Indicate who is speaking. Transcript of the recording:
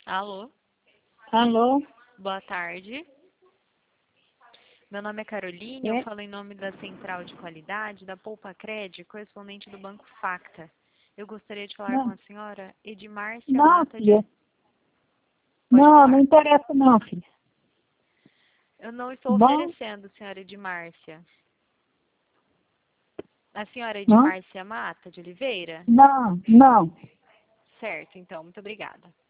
Speaker 1: Alô,
Speaker 2: Alô?
Speaker 1: boa tarde. Meu nome é Caroline, eu
Speaker 2: É?
Speaker 1: falo em nome da Central de Qualidade da Poupa Cred, correspondente do Banco Facta. Eu gostaria de falar com
Speaker 2: Não,
Speaker 1: a senhora Edmárcia
Speaker 2: não,
Speaker 1: Mata de...
Speaker 2: filha.
Speaker 1: Pode
Speaker 2: Não, não
Speaker 1: falar.
Speaker 2: interessa não, filha.
Speaker 1: Eu não estou
Speaker 2: Bom?
Speaker 1: oferecendo, senhora Edmárcia. A senhora
Speaker 2: Hã?
Speaker 1: Edmárcia Mata de Oliveira?
Speaker 2: Não, não.
Speaker 1: Certo, então, muito obrigada.